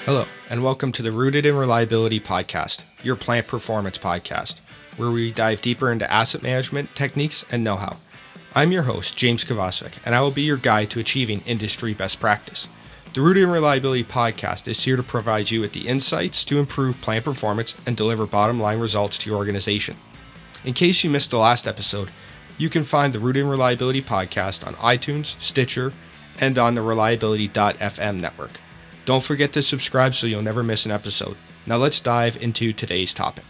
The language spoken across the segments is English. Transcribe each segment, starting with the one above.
Hello, and welcome to the Rooted in Reliability podcast, your plant performance podcast, where we dive deeper into asset management techniques and know-how. I'm your host, James Kovacevic, and I will be your guide to achieving industry best practice. The Rooted in Reliability podcast is here to provide you with the insights to improve plant performance and deliver bottom-line results to your organization. In case you missed the last episode, you can find the Rooted in Reliability podcast on iTunes, Stitcher, and on the Reliability.fm network. Don't forget to subscribe so you'll never miss an episode. Now let's dive into today's topic.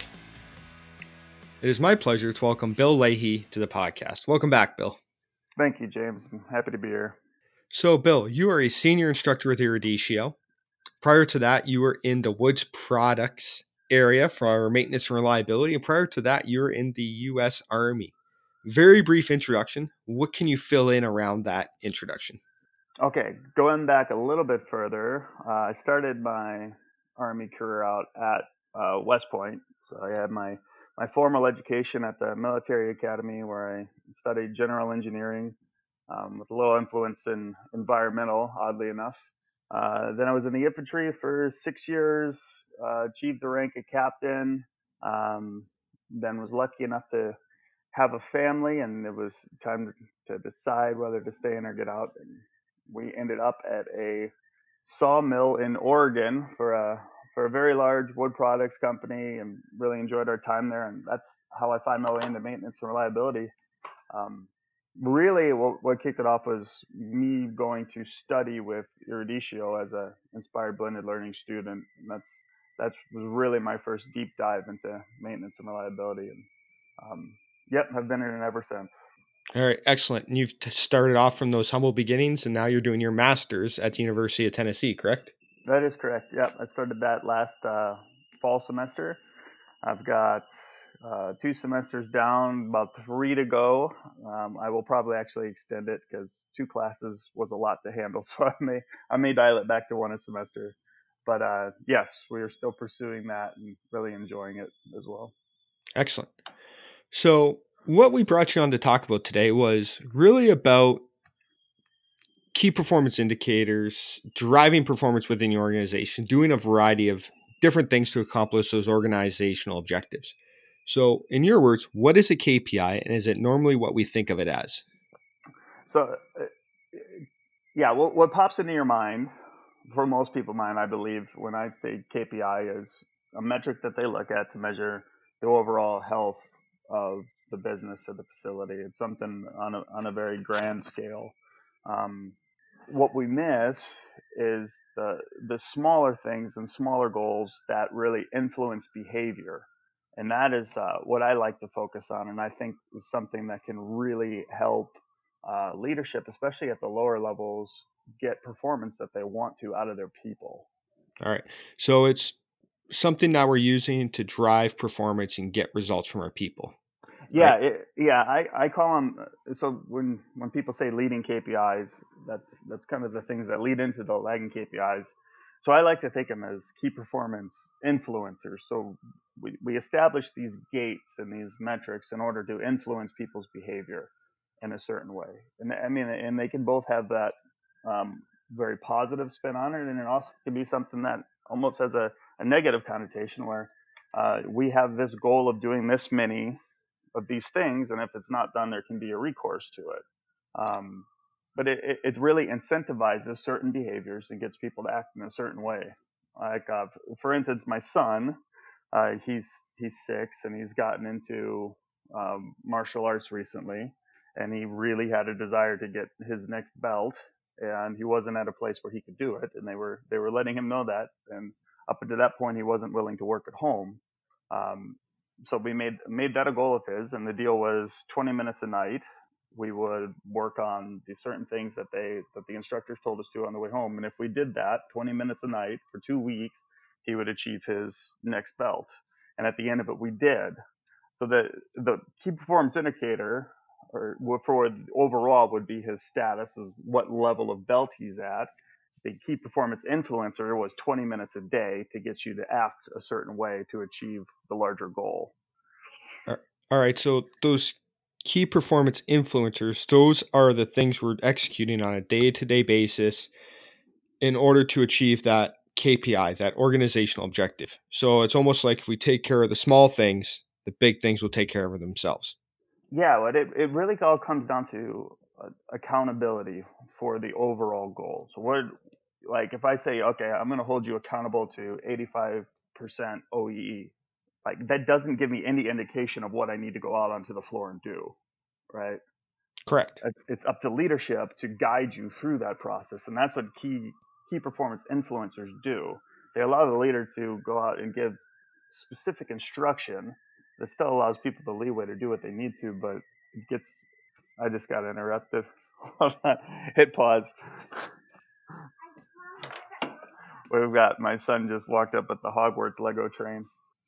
It is my pleasure to welcome Bill Leahy to the podcast. Welcome back, Bill. Thank you, James. I'm happy to be here. So, Bill, you are a senior instructor with Iridicio. Prior to that, you were in the Woods Products area for maintenance and reliability. And prior to that, you were in the U.S. Army. Very brief introduction. What can you fill in around that introduction? Okay, going back a little bit further, I started my Army career out at West Point. So I had my formal education at the military academy where I studied general engineering with a little influence in environmental, oddly enough. Then I was in the infantry for 6 years, achieved the rank of captain, then was lucky enough to have a family, and it was time to decide whether to stay in or get out. And we ended up at a sawmill in Oregon for a very large wood products company, and really enjoyed our time there. And that's how I found my way into maintenance and reliability. Um, Really, what kicked it off was me going to study with Iridicio as a inspired blended learning student. And that's was really my first deep dive into maintenance and reliability. And yep, I've been in it ever since. All right, excellent. And you've started off from those humble beginnings, and now you're doing your master's at the University of Tennessee, correct? That is correct. Yep, I started that last fall semester. I've got 2 semesters down, about 3 to go. I will probably actually extend it because 2 classes was a lot to handle, so I may dial it back to 1 a semester. But yes, we are still pursuing that and really enjoying it as well. Excellent. So, what we brought you on to talk about today was really about key performance indicators, driving performance within your organization, doing a variety of different things to accomplish those organizational objectives. So, in your words, what is a KPI, and is it normally what we think of it as? So, yeah, what pops into your mind, for most people's mind, I believe, when I say KPI, is a metric that they look at to measure the overall health of the business or the facility. It's something on a very grand scale. Um, what we miss is the smaller things and smaller goals that really influence behavior, and that is what I like to focus on, and I think is something that can really help leadership, especially at the lower levels, get performance that they want to out of their people. All right. So, it's something that we're using to drive performance and get results from our people, right? I call them. So when people say leading KPIs, that's kind of the things that lead into the lagging KPIs. So I like to think of them as key performance influencers. So we establish these gates and these metrics in order to influence people's behavior in a certain way. And I mean, and they can both have that very positive spin on it, and it also can be something that almost has a negative connotation where we have this goal of doing this many of these things, and if it's not done, there can be a recourse to it. Um, but it really incentivizes certain behaviors and gets people to act in a certain way. Like, for instance, my son, he's 6 and he's gotten into martial arts recently, and he really had a desire to get his next belt, and he wasn't at a place where he could do it, and they were letting him know that, and up until that point, he wasn't willing to work at home. Um, so we made that a goal of his, and the deal was 20 minutes a night. We would work on the certain things that the instructors told us to on the way home, and if we did that 20 minutes a night for 2 weeks, he would achieve his next belt. And at the end of it, we did. So the key performance indicator, or for overall, would be his status, is what level of belt he's at. The key performance influencer was 20 minutes a day to get you to act a certain way to achieve the larger goal. All right. So, those key performance influencers, those are the things we're executing on a day to day basis in order to achieve that KPI, that organizational objective. So it's almost like if we take care of the small things, the big things will take care of themselves. Yeah, but it really all comes down to accountability for the overall goal. So what, like if I say, okay, I'm going to hold you accountable to 85% OEE, like that doesn't give me any indication of what I need to go out onto the floor and do, right? Correct. It's up to leadership to guide you through that process, and that's what key performance influencers do. They allow the leader to go out and give specific instruction that still allows people the leeway to do what they need to, but it gets. I just got interrupted. Hold on. Hit pause. We've got my son just walked up at the Hogwarts Lego train.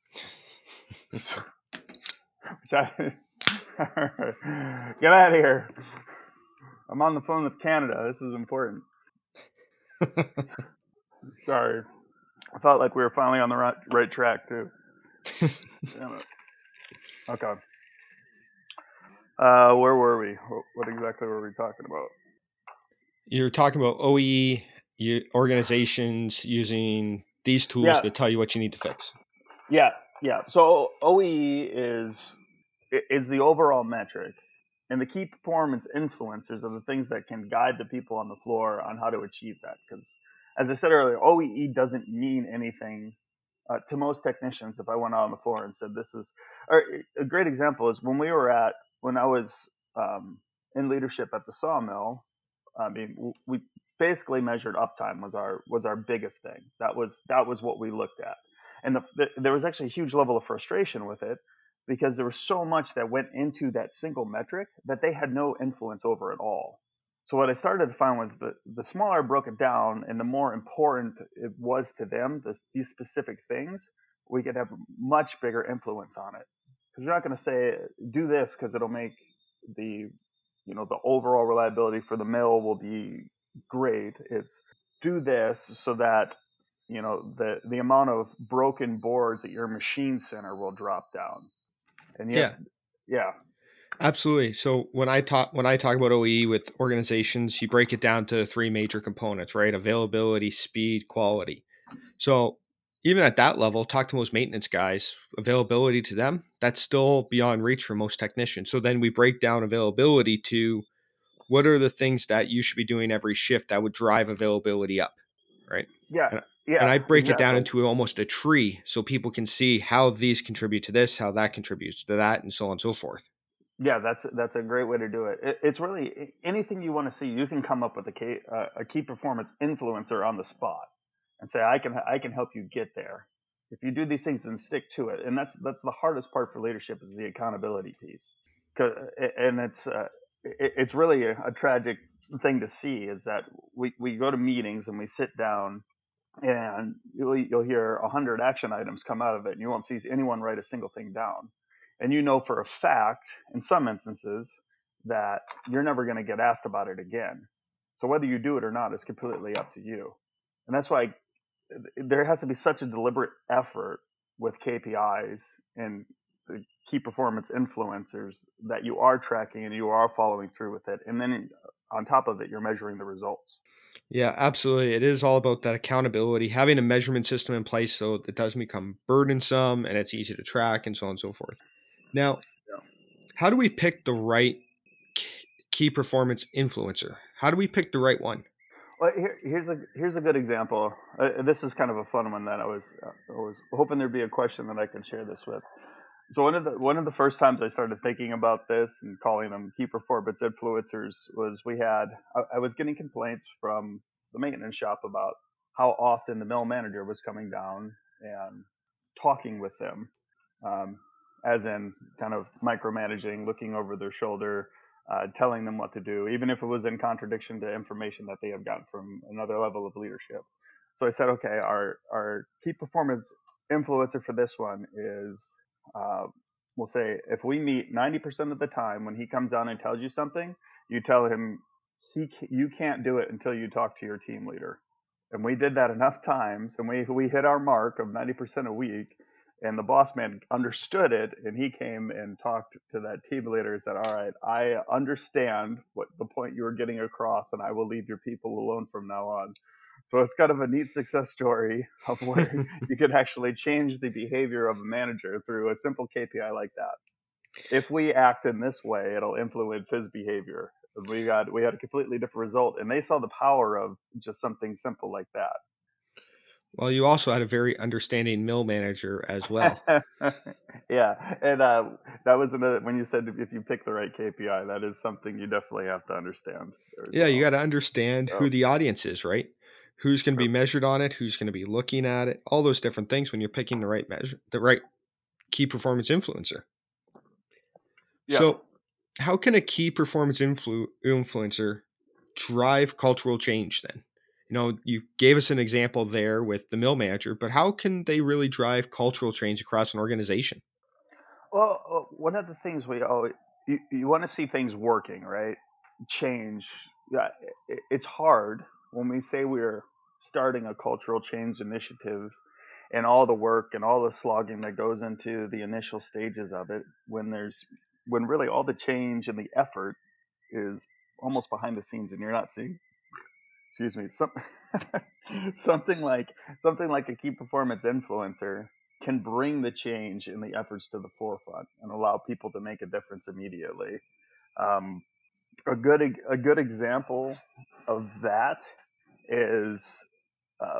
Which I, get out of here. I'm on the phone with Canada. This is important. Sorry. I felt like we were finally on the right track, too. Damn it. Okay. Where were we? What exactly were we talking about? You're talking about OEE organizations using these tools Yeah, to tell you what you need to fix. yeah. So OEE is the overall metric, and the key performance influencers are the things that can guide the people on the floor on how to achieve that. Because, as I said earlier, OEE doesn't mean anything to most technicians. If I went out on the floor and said this is, or a great example is when I was in leadership at the sawmill. I mean, we basically measured uptime was our biggest thing. That was what we looked at, and there was actually a huge level of frustration with it because there was so much that went into that single metric that they had no influence over at all. So what I started to find was the smaller I broke it down and the more important it was to them, these specific things, we could have much bigger influence on it. Because you're not going to say do this because it'll make the the overall reliability for the mill will be great. It's do this so that the amount of broken boards at your machine center will drop down. And yet, Yeah, yeah, absolutely. So when I talk about OEE with organizations, you break it down to three major components, right? Availability, speed, quality. So even at that level, talk to most maintenance guys, availability to them, that's still beyond reach for most technicians. So then we break down availability to what are the things that you should be doing every shift that would drive availability up, right? yeah, And, and yeah, I break it down exactly. into almost a tree so people can see how these contribute to this, how that contributes to that, and so on and so forth. Yeah, that's a great way to do it. It's really anything you want to see. You can come up with a key performance influencer on the spot and say, I can help you get there. If you do these things and stick to it, and that's the hardest part for leadership is the accountability piece. 'Cause- and it's really a tragic thing to see is that we go to meetings and we sit down and you'll hear 100 action items come out of it and you won't see anyone write a single thing down, and for a fact in some instances that you're never going to get asked about it again. So whether you do it or not is completely up to you, and that's why there has to be such a deliberate effort with KPIs and the key performance influencers that you are tracking and you are following through with it, and then on top of it you're measuring the results. Yeah, absolutely. It is all about that accountability, having a measurement system in place so it doesn't become burdensome and it's easy to track and so on and so forth. Now, Yeah. how do we pick the right key performance influencer? How do we pick the right one? Well, here's a good example. This is kind of a fun one that I was hoping there'd be a question that I could share this with. So one of the first times I started thinking about this and calling them key performance influencers was I was getting complaints from the maintenance shop about how often the mill manager was coming down and talking with them, um, as in kind of micromanaging, looking over their shoulder, telling them what to do, even if it was in contradiction to information that they have gotten from another level of leadership. So I said, okay, our key performance influencer for this one is, uh, we'll say, if we meet 90% of the time when he comes down and tells you something, you tell him you can't do it until you talk to your team leader. And we did that enough times, and we hit our mark of 90% a week. And the boss man understood it, and he came and talked to that team leader and said, "All right, I understand what the point you were getting across, and I will leave your people alone from now on." So it's kind of a neat success story of where you could actually change the behavior of a manager through a simple KPI like that. If we act in this way, it'll influence his behavior. We had a completely different result, and they saw the power of just something simple like Well, you also had a very understanding mill manager as well. that. Yeah, and that was another when you said if you pick the right KPI, that is something you definitely have to understand there as Yeah, you well. got to understand So, who the audience is, right? Who's going to be measured on it, who's going to be looking at it, all those different things when you're picking the right measure, the right key performance influencer. yeah. So, how can a key performance influencer drive cultural change then? You gave us an example there with the mill manager, but how can they really drive cultural change across an organization? Well, one of the things we always you want to see things working, right? Change. Yeah, it's hard when we say we're starting a cultural change initiative and all the work and all the slogging that goes into the initial stages of it when really all the change and the effort is almost behind the scenes and you're not seeing, excuse me, something like something like a key performance influencer can bring the change in the efforts to the forefront and allow people to make a difference immediately. Um, a good example of that is uh,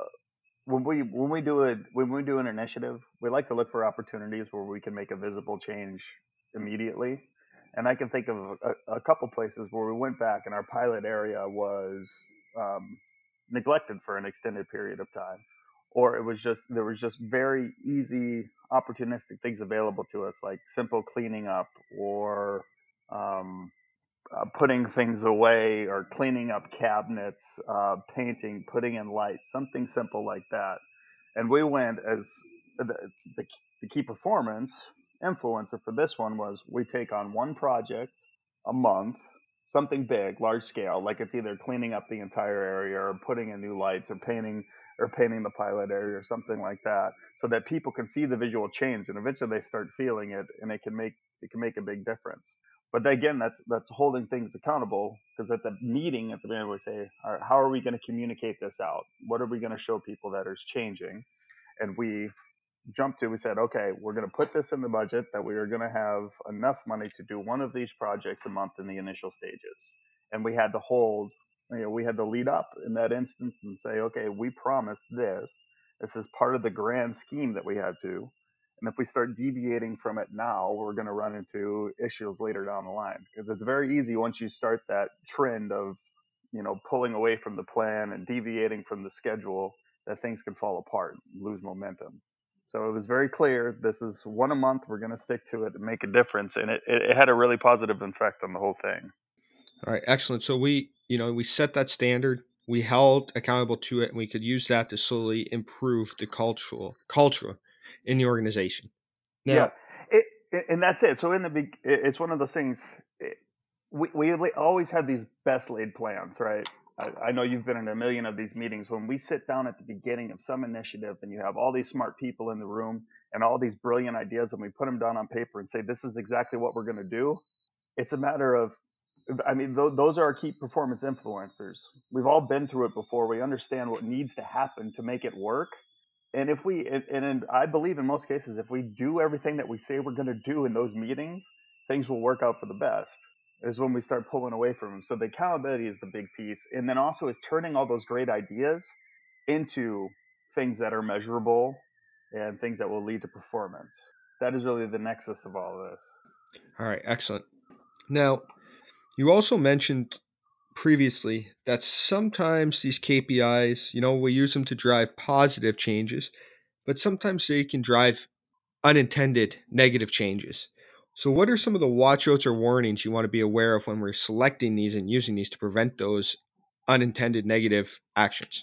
when we do an initiative, we like to look for opportunities where we can make a visible change immediately. And I can think of a couple places where we went back and our pilot area was um, neglected for an extended period of time, or it was just there was just very easy opportunistic things available to us, like simple cleaning up or um, putting things away or cleaning up cabinets, painting, putting in lights, something simple like that. And we went as the, the, the key performance influencer for this one was we take on one project a month, something big, large scale, like it's either cleaning up the entire area or putting in new lights or painting the pilot area or something like that, so that people can see the visual change and eventually they start feeling it and it can make a big difference. But again, that's holding things accountable because at the meeting at the beginning we say, all right, how are we going to communicate this out? What are we going to show people that is changing? And we said, okay, we're going to put this in the budget that we are going to have enough money to do one of these projects a month in the initial stages. And we had to hold, we had to lead up in that instance and say, okay, we promised this. This is part of the grand scheme that we had to. And if we start deviating from it now, we're going to run into issues later down the line because it's very easy once you start that trend of, pulling away from the plan and deviating from the schedule that things can fall apart, lose momentum. So it was very clear this is one a month. We're going to stick to it and make a difference. And it had a really positive effect on the whole thing. All right, excellent. So we set that standard, we held accountable to it, and we could use that to slowly improve the culture in the organization. Yeah. Now, And that's it. So it's one of those things. We always have these best laid plans, right? I know you've been in a million of these meetings. When we sit down at the beginning of some initiative and you have all these smart people in the room and all these brilliant ideas, and we put them down on paper and say, this is exactly what we're going to do. It's a matter of, I mean, those are our key performance influencers. We've all been through it before. We understand what needs to happen to make it work. And if we, and I believe in most cases, if we do everything that we say we're going to do in those meetings, things will work out for the best. Is when we start pulling away from them. So the accountability is the big piece, and then also is turning all those great ideas into things that are measurable and things that will lead to performance. That is really the nexus of all of this. all right, excellent. Now, you also mentioned previously that sometimes these KPIs, we use them to drive positive changes, but sometimes they can drive unintended negative changes. So, what are some of the watchouts or warnings you want to be aware of when we're selecting these and using these to prevent those unintended negative actions?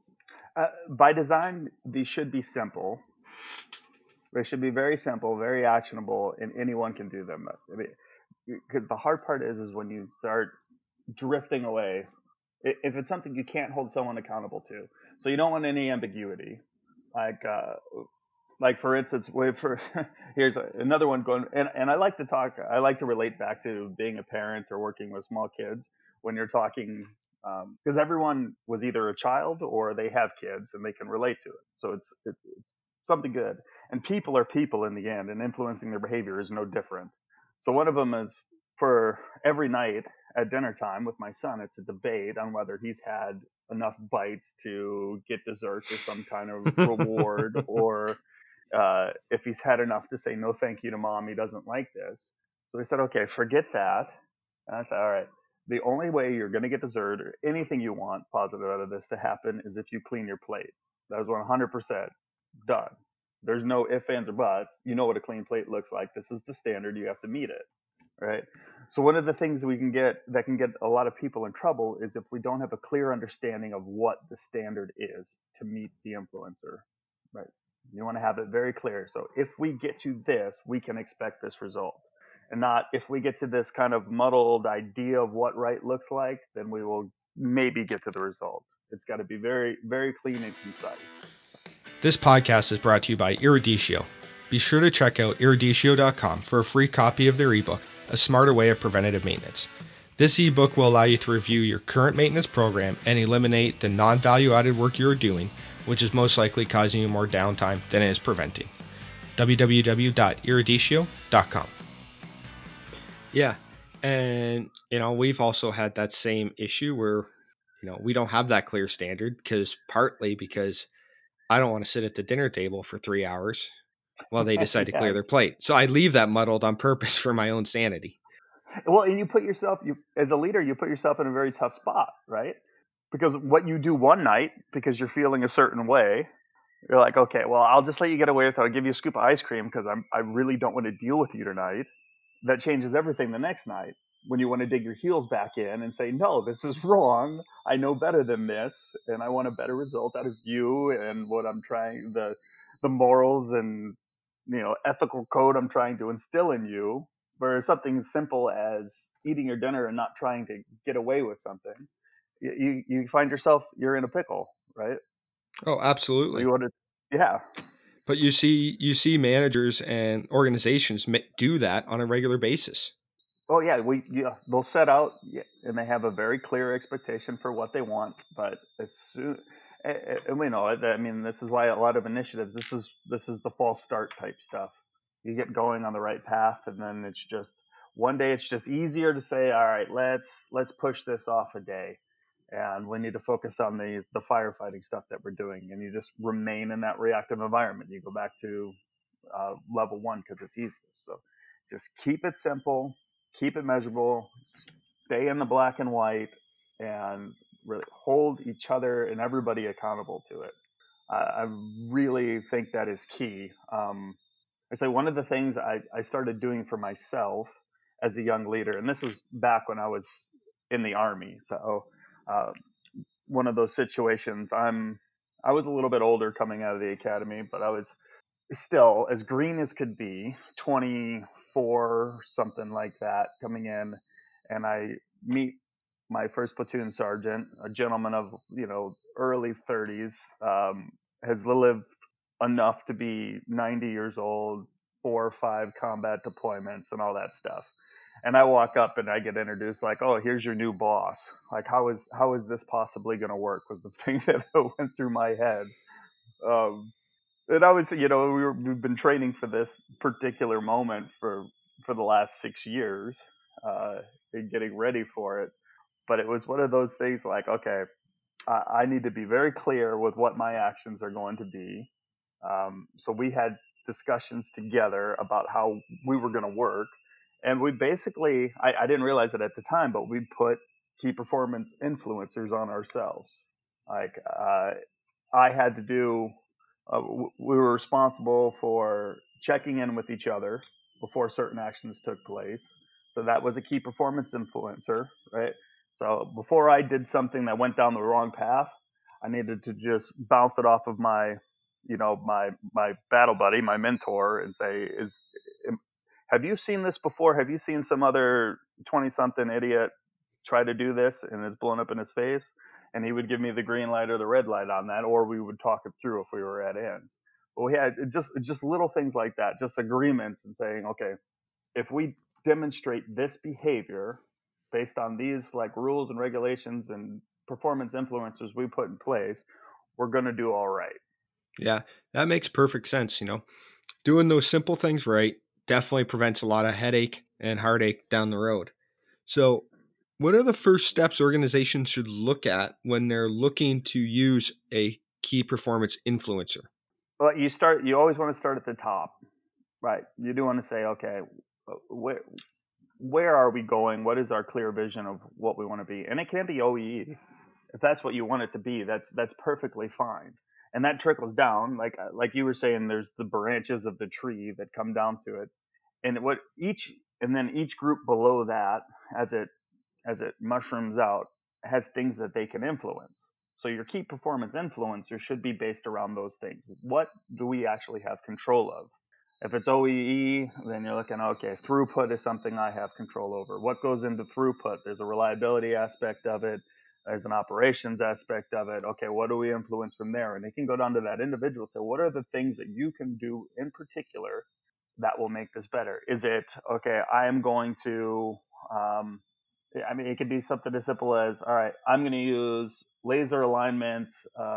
By design, these should be simple. They should be very simple, very actionable, and anyone can do them. Because the hard part is when you start drifting away. If it's something you can't hold someone accountable to, so you don't want any ambiguity. Like, for instance, for here's another one going, and I like to talk. I like to relate back to being a parent or working with small kids when you're talking. because everyone was either a child or they have kids and they can relate to it. So it's something good. And people are people in the end, and influencing their behavior is no different. So one of them is for every night at dinner time with my son, it's a debate on whether he's had enough bites to get dessert or some kind of reward, or if he's had enough to say no thank you to mom, he doesn't like this. So we said, okay, forget that. And I said, all right, the only way you're going to get dessert or anything you want positive out of this to happen is if you clean your plate. That was 100% done. There's no ifs, ands, or buts. You know what a clean plate looks like. This is the standard. You have to meet it, right? So one of the things we can get that can get a lot of people in trouble is if we don't have a clear understanding of what the standard is to meet the influencer, right? You want to have it very clear. So if we get to this, we can expect this result. And not if we get to this kind of muddled idea of what right looks like, then we will maybe get to the result. It's got to be very, very clean and concise. This podcast is brought to you by Eruditio. Be sure to check out eruditio.com for a free copy of their ebook, A Smarter Way of Preventative Maintenance. This ebook will allow you to review your current maintenance program and eliminate the non-value added work you're doing, which is most likely causing you more downtime than it is preventing. www.eruditio.com. Yeah. And, we've also had that same issue where, we don't have that clear standard partly because I don't want to sit at the dinner table for 3 hours while they decide to clear their plate. So I leave that muddled on purpose for my own sanity. Well, and you as a leader, you put yourself in a very tough spot, right? Because what you do one night, because you're feeling a certain way, you're like, okay, well, I'll just let you get away with it. I'll give you a scoop of ice cream because I really don't want to deal with you tonight. That changes everything the next night when you want to dig your heels back in and say, no, this is wrong. I know better than this, and I want a better result out of you and what I'm trying, the morals and ethical code I'm trying to instill in you. Whereas something as simple as eating your dinner and not trying to get away with something, you find yourself, you're in a pickle, right? Oh, absolutely. So you want to, yeah. But you see managers and organizations do that on a regular basis. Oh yeah, they'll set out and they have a very clear expectation for what they want, but as soon and we know it. I mean, this is why a lot of initiatives. This is the false start type stuff. You get going on the right path, and then it's just one day it's just easier to say, all right, let's push this off a day, and we need to focus on the firefighting stuff that we're doing, and you just remain in that reactive environment. You go back to level one because it's easiest. So just keep it simple, keep it measurable, stay in the black and white, and really hold each other and everybody accountable to it. I really think that is key. I say one of the things I started doing for myself as a young leader, and this was back when I was in the Army. So uh, one of those situations, I was a little bit older coming out of the academy, but I was still as green as could be, 24, something like that, coming in, and I meet my first platoon sergeant, a gentleman of early 30s, has lived enough to be 90 years old, 4 or 5 combat deployments, and all that stuff. And I walk up and I get introduced like, "Oh, here's your new boss." Like, how is this possibly going to work? Was the thing that went through my head. Um, and I was, we've been training for this particular moment for the last 6 years, and getting ready for it. But it was one of those things like, okay, I need to be very clear with what my actions are going to be. So we had discussions together about how we were going to work, and we basically, I didn't realize it at the time, but we put key performance influencers on ourselves. Like I had to do we were responsible for checking in with each other before certain actions took place. So that was a key performance influencer, right? So before I did something that went down the wrong path, I needed to just bounce it off of my, my battle buddy, my mentor, and say, have you seen this before? Have you seen some other 20-something idiot try to do this and it's blown up in his face? And he would give me the green light or the red light on that, or we would talk it through if we were at ends. But we had just little things like that, just agreements and saying, okay, if we demonstrate this behavior based on these like rules and regulations and performance influencers we put in place, we're going to do all right. Yeah, that makes perfect sense. Doing those simple things right definitely prevents a lot of headache and heartache down the road. So, what are the first steps organizations should look at when they're looking to use a key performance influencer? Well, you always want to start at the top, right? You do want to say, okay, where are we going? What is our clear vision of what we want to be? And it can be OEE. If that's what you want it to be, that's perfectly fine. And that trickles down, like you were saying, there's the branches of the tree that come down to it, and then each group below that, as it mushrooms out, has things that they can influence. So your key performance influencer should be based around those things. What do we actually have control of? If it's OEE, then you're looking, okay, throughput is something I have control over. What goes into throughput? There's a reliability aspect of it. There's an operations aspect of it. Okay, what do we influence from there? And it can go down to that individual. So what are the things that you can do in particular that will make this better? Is it, okay, I am going to, it could be something as simple as, all right, I'm going to use laser alignment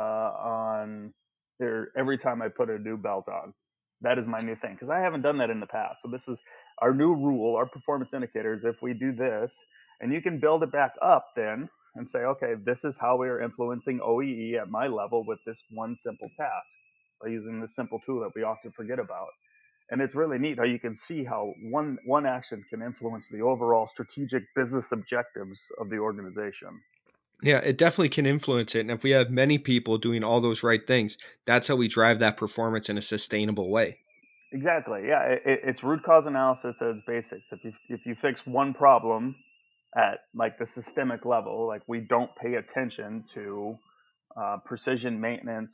on there every time I put a new belt on. That is my new thing, because I haven't done that in the past. So this is our new rule, our performance indicators. If we do this, and you can build it back up then and say, okay, this is how we are influencing OEE at my level with this one simple task by using this simple tool that we often forget about. And it's really neat how you can see how one action can influence the overall strategic business objectives of the organization. Yeah, it definitely can influence it. And if we have many people doing all those right things, that's how we drive that performance in a sustainable way. Exactly. Yeah, it's root cause analysis at its basics. If you fix one problem at like the systemic level, like we don't pay attention to precision maintenance,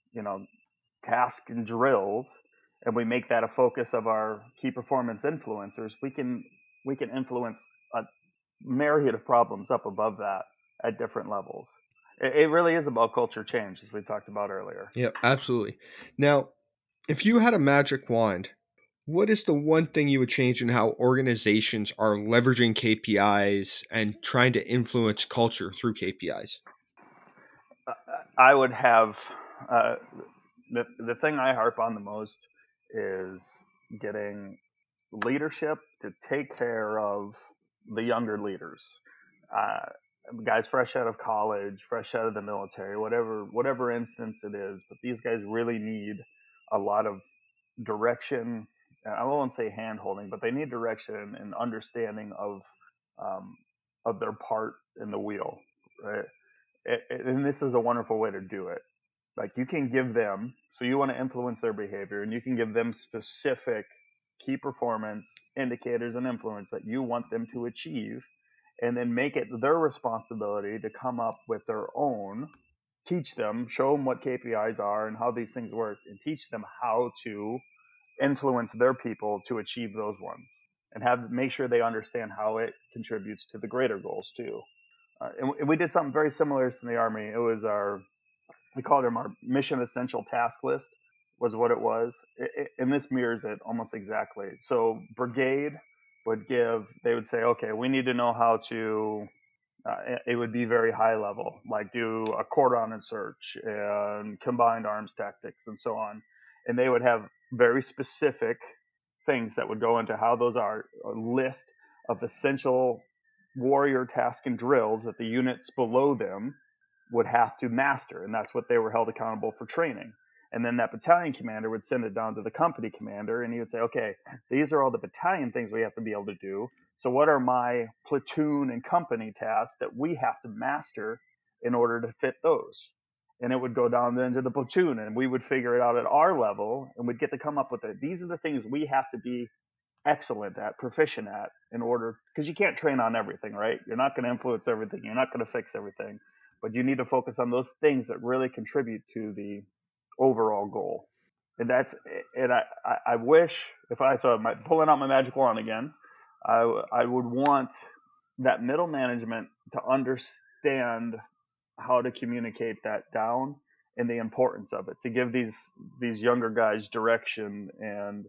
task and drills, and we make that a focus of our key performance influencers, we can influence a myriad of problems up above that at different levels. It really is about culture change, as we talked about earlier. Yep, absolutely. Now, if you had a magic wand, what is the one thing you would change in how organizations are leveraging KPIs and trying to influence culture through KPIs? I would have uh, the thing I harp on the most is getting leadership to take care of the younger leaders, uh, guys fresh out of college, fresh out of the military, whatever instance it is. But these guys really need a lot of direction. I won't say hand holding, but they need direction and understanding um, of their part in the wheel, right? And this is a wonderful way to do it. Like you can give them, so you want to influence their behavior, and you can give them specific key performance indicators and influence that you want them to achieve, and then make it their responsibility to come up with their own, teach them, show them what KPIs are and how these things work, and teach them how to influence their people to achieve those ones, and make sure they understand how it contributes to the greater goals too. And we did something very similar in the Army. It was we called them our mission essential task list, was what it was. And this mirrors it almost exactly. So brigade they would say, okay, we need to know how to, it would be very high level, like do a cordon search and combined arms tactics and so on. And they would have very specific things that would go into how those are, a list of essential warrior task and drills that the units below them would have to master, and that's what they were held accountable for training. And then that battalion commander would send it down to the company commander, and he would say, okay, these are all the battalion things we have to be able to do. So what are my platoon and company tasks that we have to master in order to fit those? And it would go down then to the platoon, and we would figure it out at our level, and we'd get to come up with it. These are the things we have to be excellent at, proficient at, in order, because you can't train on everything, right? You're not going to influence everything. You're not going to fix everything, but you need to focus on those things that really contribute to the overall goal. And I wish, if I saw pulling out my magic wand again, I would want that middle management to understand how to communicate that down and the importance of it, to give these younger guys direction and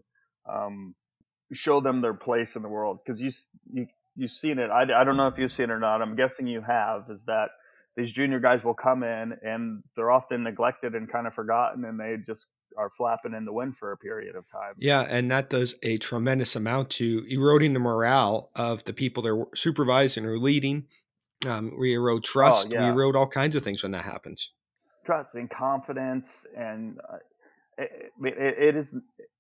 show them their place in the world. Because you've seen it. I don't know if you've seen it or not. I'm guessing you have. Is that these junior guys will come in and they're often neglected and kind of forgotten, and they just are flapping in the wind for a period of time. Yeah, and that does a tremendous amount to eroding the morale of the people they're supervising or leading. We erode Oh trust. We yeah, erode all kinds of things when that happens. trust and confidence, and it is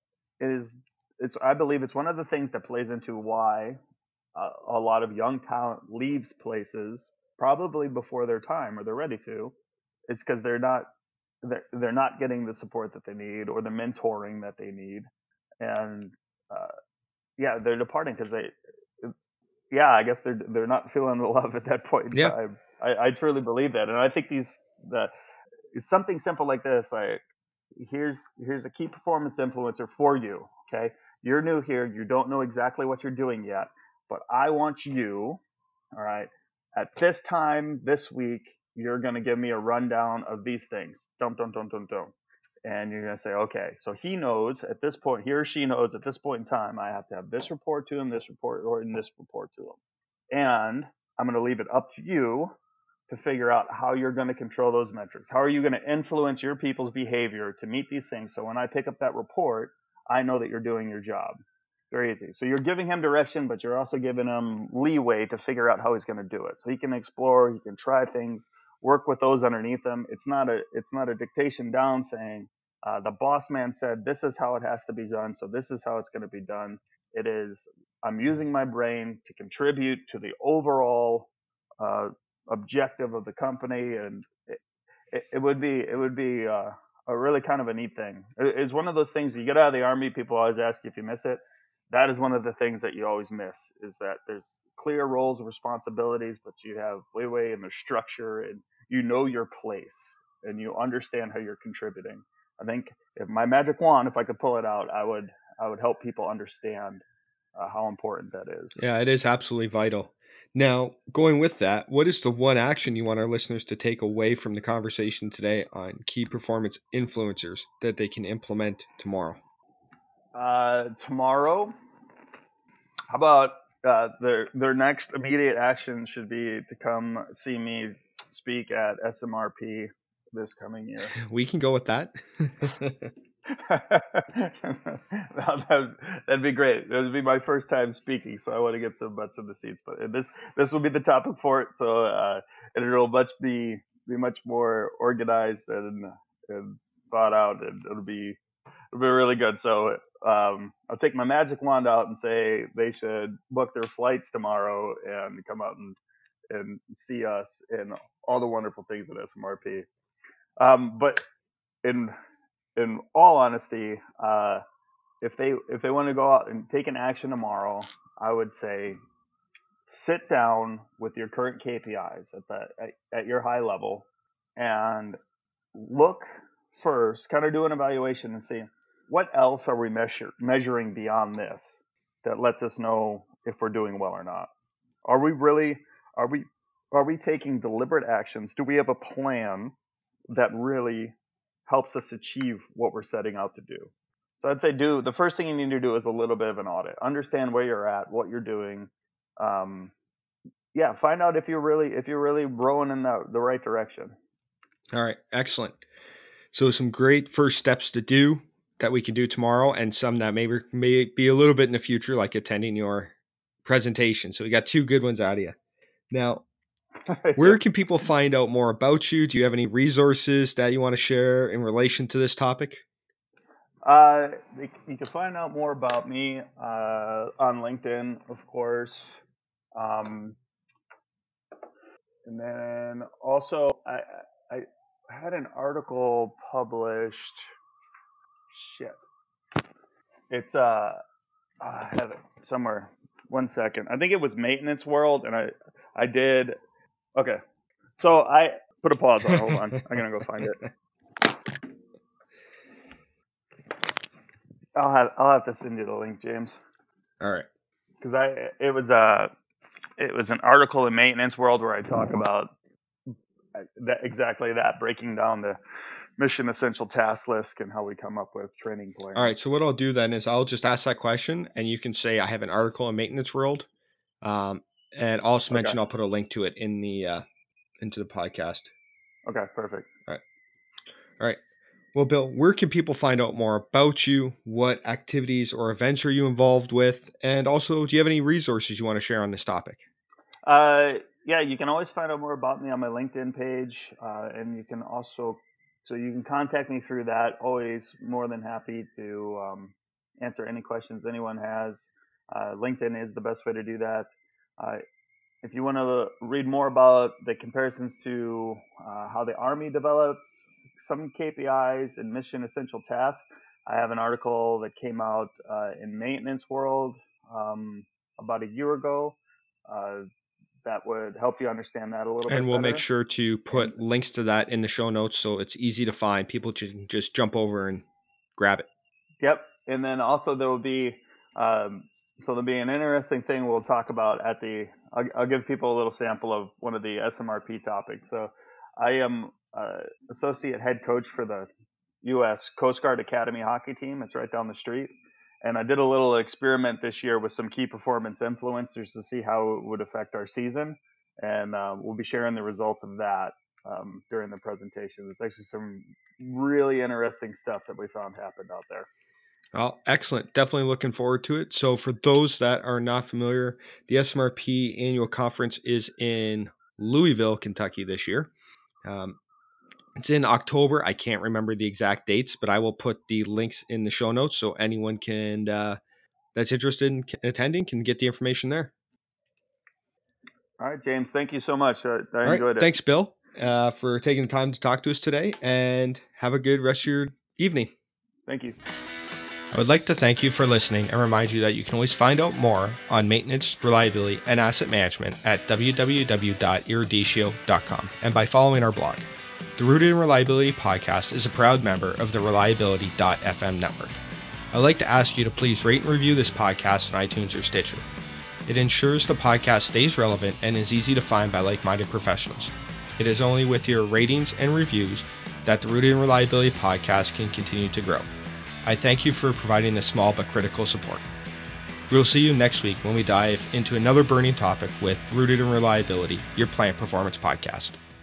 it's I believe it's one of the things that plays into why a lot of young talent leaves places probably before their time or they're ready to. It's because they're not getting the support that they need or the mentoring that they need, and uh, yeah, they're departing because yeah, I guess they're not feeling the love at that point in Yeah. time. I truly believe that, and I think the it's something simple like this. Like, here's a key performance influencer for you. Okay, you're new here. You don't know exactly what you're doing yet, but I want you. All right, at this time this week, you're gonna give me a rundown of these things. Dum dum dum dum dum. And you're going to say, okay, so he knows at this point, he or she knows at this point in time, I have to have this report to him, this report, or in this report to him. And I'm going to leave it up to you to figure out how you're going to control those metrics. How are you going to influence your people's behavior to meet these things? So when I pick up that report, I know that you're doing your job. Very easy. So you're giving him direction, but you're also giving him leeway to figure out how he's going to do it. So he can explore, he can try things, work with those underneath him. It's not a dictation down saying the boss man said this is how it has to be done, so this is how it's going to be done. It is I'm using my brain to contribute to the overall objective of the company, and it would be a really kind of a neat thing. It's one of those things you get out of the army. People always ask you if you miss it. That is one of the things that you always miss is that there's clear roles and responsibilities, but you have leeway in the structure, and you know your place, and you understand how you're contributing. I think if my magic wand, if I could pull it out, I would help people understand how important that is. Yeah, it is absolutely vital. Now, going with that, what is the one action you want our listeners to take away from the conversation today on key performance influencers that they can implement tomorrow? Tomorrow, how about their next immediate action should be to come see me speak at SMRP this coming year. We can go with that. That'd be great. That would be my first time speaking, so I want to get some butts in the seats. But this will be the topic for it, so and it'll be much more organized and thought out, and it'll be really good. So I'll take my magic wand out and say they should book their flights tomorrow and come out and see us and all the wonderful things at SMRP. But in all honesty, if they want to go out and take an action tomorrow, I would say sit down with your current KPIs at your high level and look first, kind of do an evaluation and see what else are we measuring beyond this that lets us know if we're doing well or not. Are we taking deliberate actions? Do we have a plan that really helps us achieve what we're setting out to do? So I'd say the first thing you need to do is a little bit of an audit. Understand where you're at, what you're doing. Find out if you're really rowing in the right direction. All right, excellent. So some great first steps to do that we can do tomorrow, and some that may be a little bit in the future, like attending your presentation. So we got two good ones out of you. Now, where can people find out more about you? Do you have any resources that you want to share in relation to this topic? You can find out more about me on LinkedIn, of course. And then also, I had an article published. Shit. It's I have it somewhere. 1 second. I think it was Maintenance World, and I did. Okay. So I put a pause on. Hold on. I'm gonna go find it. I'll have to send you the link, James. All right. Because it was an article in Maintenance World where I talk about exactly that, breaking down the mission essential task list and how we come up with training plans. All right. So what I'll do then is I'll just ask that question, and you can say I have an article in Maintenance World, and also mention I'll put a link to it in the into the podcast. Okay, perfect. All right. Well, Bill, where can people find out more about you? What activities or events are you involved with? And also, do you have any resources you want to share on this topic? Yeah, you can always find out more about me on my LinkedIn page, and you can also, so you can contact me through that. Always more than happy to answer any questions anyone has. LinkedIn is the best way to do that. If you want to read more about the comparisons to how the Army develops some KPIs and mission essential tasks, I have an article that came out in Maintenance World about a year ago that would help you understand that a little bit. And we'll better. make sure to put links to that in the show notes so it's easy to find. People can just jump over and grab it. Yep. And then also there will be there'll be an interesting thing we'll talk about at the. I'll give people a little sample of one of the SMRP topics. So I am associate head coach for the U.S. Coast Guard Academy hockey team. It's right down the street. And I did a little experiment this year with some key performance influencers to see how it would affect our season. And we'll be sharing the results of that during the presentation. It's actually some really interesting stuff that we found happened out there. Well, excellent. Definitely looking forward to it. So for those that are not familiar, the SMRP annual conference is in Louisville, Kentucky this year. It's in October. I can't remember the exact dates, but I will put the links in the show notes so anyone can that's interested in attending can get the information there. All right, James, thank you so much. I enjoyed it. Thanks, Bill, for taking the time to talk to us today, and have a good rest of your evening. Thank you. I would like to thank you for listening and remind you that you can always find out more on maintenance, reliability, and asset management at www.eruditio.com and by following our blog. The Rooted in Reliability podcast is a proud member of the Reliability.fm network. I'd like to ask you to please rate and review this podcast on iTunes or Stitcher. It ensures the podcast stays relevant and is easy to find by like-minded professionals. It is only with your ratings and reviews that the Rooted in Reliability podcast can continue to grow. I thank you for providing this small but critical support. We'll see you next week when we dive into another burning topic with Rooted in Reliability, your plant performance podcast.